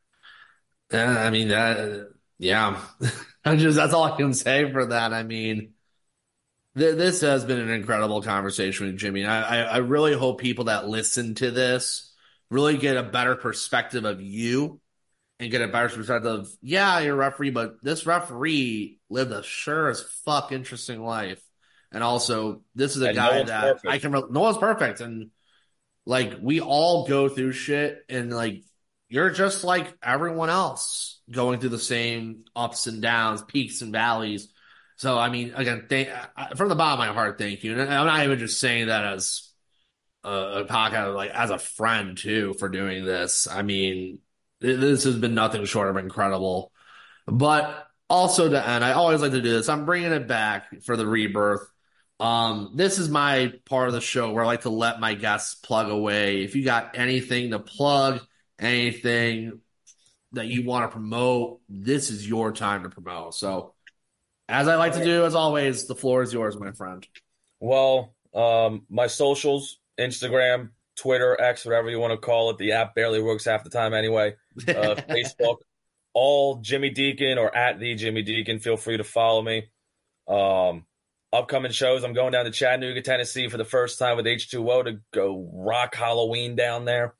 Yeah, I mean, that, yeah. I just, that's all I can say for that. I mean, th- this has been an incredible conversation with Jimmy. I, I, I really hope people that listen to this really get a better perspective of you and get a better perspective of, yeah, you're a referee, but this referee lived a sure as fuck interesting life. And also, this is a and guy no that perfect. I can, no one's perfect. And like, we all go through shit, and like, you're just like everyone else going through the same ups and downs, peaks and valleys. So, I mean, again, thank, from the bottom of my heart, thank you. And I'm not even just saying that as a, a podcast, like as a friend too, for doing this. I mean, this has been nothing short of incredible. But also to end, I always like to do this. I'm bringing it back for the rebirth. Um, this is my part of the show where I like to let my guests plug away. If you got anything to plug, anything that you want to promote, this is your time to promote. So, as I like to do, as always, the floor is yours, my friend. Well, um, my socials, Instagram, Twitter, X, whatever you want to call it. The app barely works half the time anyway. Uh, Facebook, all Jimmy Deacon or at the Jimmy Deacon. Feel free to follow me. Um, upcoming shows, I'm going down to Chattanooga, Tennessee for the first time with H two O to go rock Halloween down there.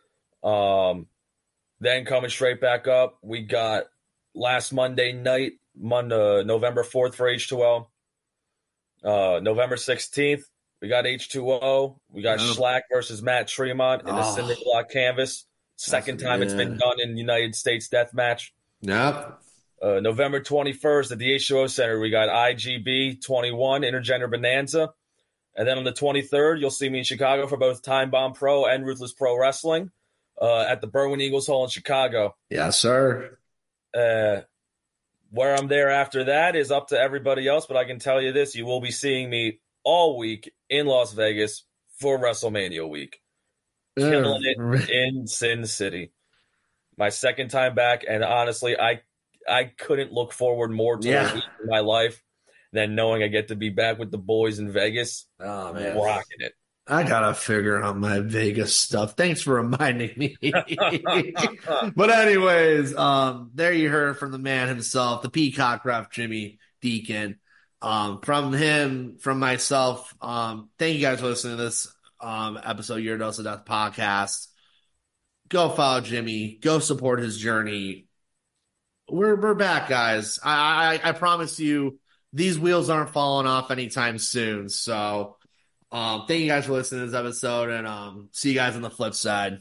Um, then coming straight back up, we got last Monday night, Monday, November fourth for H two O. Uh, November sixteenth, we got H two O. We got oh. Schlack versus Matt Tremont in the oh. Cinder Block Canvas. Second That's, time yeah. it's been done in United States Deathmatch. Yep. Uh, November twenty-first at the H two O Center, we got I G B twenty-one, Intergender Bonanza. And then on the twenty-third, you'll see me in Chicago for both Time Bomb Pro and Ruthless Pro Wrestling. Uh, at the Berwyn Eagles Hall in Chicago. Yes, sir. Uh, where I'm there after that is up to everybody else, but I can tell you this, you will be seeing me all week in Las Vegas for WrestleMania week. Killing it in Sin City. My second time back, and honestly, I I couldn't look forward more to yeah. a week in my life than knowing I get to be back with the boys in Vegas. Oh, man. Rocking it. I gotta figure out my Vegas stuff. Thanks for reminding me. But anyways, um, there you heard from the man himself, the Peacock Ref, Jimmy Deacon. Um, from him, from myself, um, thank you guys for listening to this um, episode of Your Dose of Death podcast. Go follow Jimmy. Go support his journey. We're we're back, guys. I I, I promise you, these wheels aren't falling off anytime soon. So. Um, thank you guys for listening to this episode, and um, see you guys on the flip side.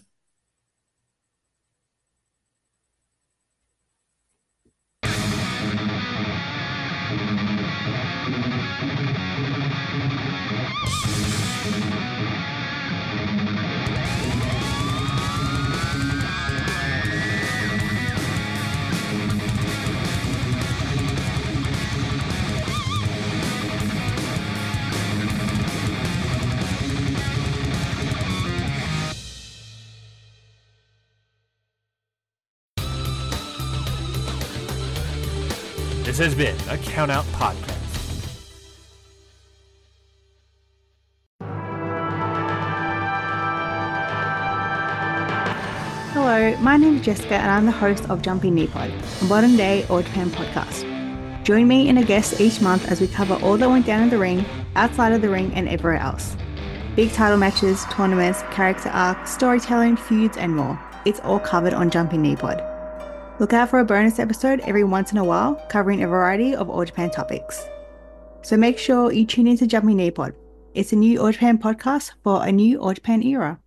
This has been a Count Out Podcast. Hello, my name is Jessica and I'm the host of Jumping Knee Pod, a modern day All Japan podcast. Join me and a guest each month as we cover all that went down in the ring, outside of the ring and everywhere else. Big title matches, tournaments, character arcs, storytelling, feuds and more. It's all covered on Jumping Knee Pod. Look out for a bonus episode every once in a while covering a variety of All Japan topics. So make sure you tune into Jumping Knee Pod. It's a new All Japan podcast for a new All Japan era.